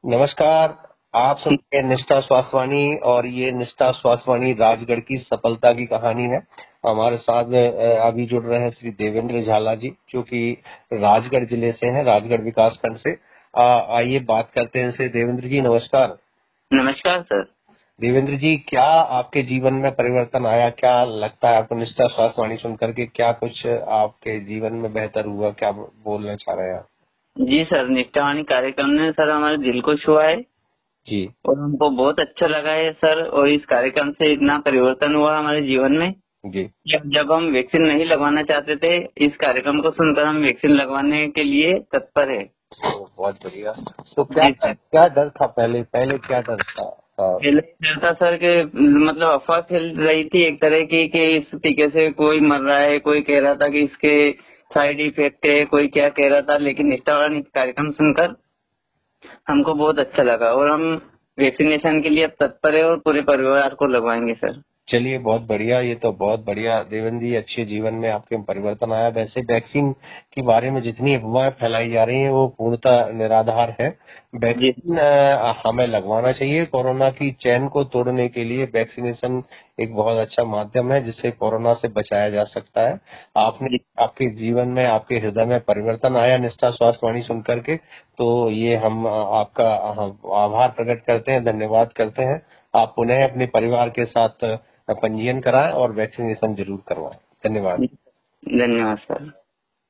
नमस्कार। आप सुन रहे हैं निष्ठा स्वास्थ्यवाणी और ये निष्ठा स्वास्थ्यवाणी राजगढ़ की सफलता की कहानी है। हमारे साथ अभी जुड़ रहे हैं श्री देवेंद्र झाला जी, जो कि राजगढ़ जिले से हैं, राजगढ़ विकास खंड से। आइए बात करते हैं इनसे। देवेंद्र जी नमस्कार। नमस्कार सर। देवेंद्र जी, क्या आपके जीवन में परिवर्तन आया? क्या लगता है आपको निष्ठा स्वास्थ्यवाणी सुन करके? क्या कुछ आपके जीवन में बेहतर हुआ? क्या बोलना चाह रहे हैं आप? जी सर, निष्ठावाणी कार्यक्रम ने सर हमारे दिल को छुआ है जी और हमको बहुत अच्छा लगा है सर। और इस कार्यक्रम से इतना परिवर्तन हुआ हमारे जीवन में जी। कि जब हम वैक्सीन नहीं लगवाना चाहते थे, इस कार्यक्रम को सुनकर हम वैक्सीन लगवाने के लिए तत्पर है। बहुत बढ़िया। तो क्या जी सर। क्या डर था पहले? पहले क्या डर था? पहले डर था सर कि मतलब अफवाह फैल रही थी एक तरह की कि इस टीके से कोई मर रहा है, कोई कह रहा था कि इसके साइड इफेक्ट है, कोई क्या कह रहा था। लेकिन निष्ठावाणी कार्यक्रम सुनकर हमको बहुत अच्छा लगा और हम वैक्सीनेशन के लिए अब तत्पर है और पूरे परिवार को लगवाएंगे सर। चलिए, बहुत बढ़िया। ये तो बहुत बढ़िया देवेंद्र जी, अच्छे जीवन में आपके परिवर्तन आया। वैसे वैक्सीन के बारे में जितनी अफवाहें फैलाई जा रही हैं वो पूर्णतः निराधार है। जी वैक्सीन हमें लगवाना चाहिए। कोरोना की चैन को तोड़ने के लिए वैक्सीनेशन एक बहुत अच्छा माध्यम है जिससे कोरोना से बचाया जा सकता है। आपने जी। आपके जीवन में, आपके हृदय में परिवर्तन आया निष्ठा स्वास्थ्यवाणी सुन करके, तो ये हम आपका आभार प्रकट करते हैं, धन्यवाद करते हैं। आप पुनः अपने परिवार के साथ पंजीयन कराएं और वैक्सीनेशन जरूर करवाएं। धन्यवाद। धन्यवाद सर।